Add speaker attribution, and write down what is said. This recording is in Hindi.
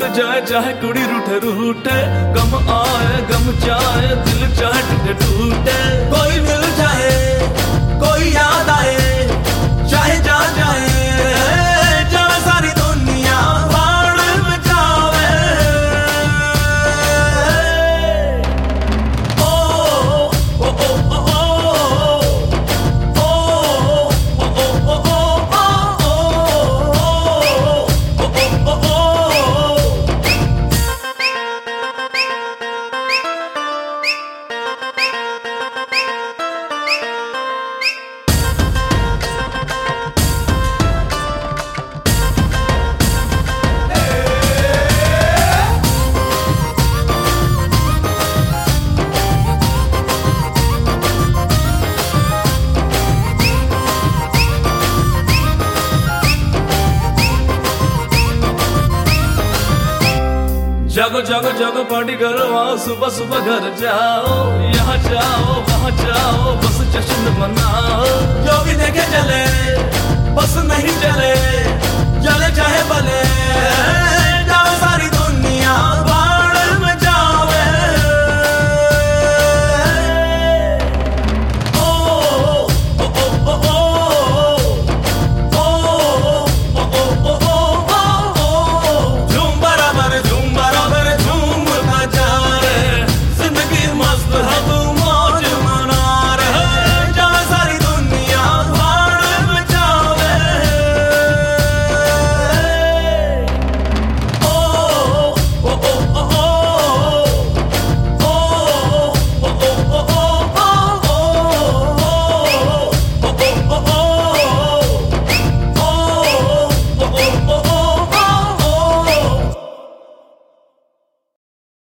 Speaker 1: जाए चाहे कुड़ी रूठे रूठे, गम आए गम जाए दिल चाहे टूटे टूटे।
Speaker 2: कोई मिल जाए कोई याद आए, चाहे जा जाए जाए सारी दुनिया बाढ़ में जावे। ओ ओ ओ ओ ओ ओ ओ
Speaker 1: जागो जागो जागो पार्टी करो, आओ सुबह सुबह घर जाओ, यहाँ जाओ वहाँ जाओ बस जश्न मनाओ।
Speaker 2: जो भी देखे चले बस नहीं चले, चले चाहे भले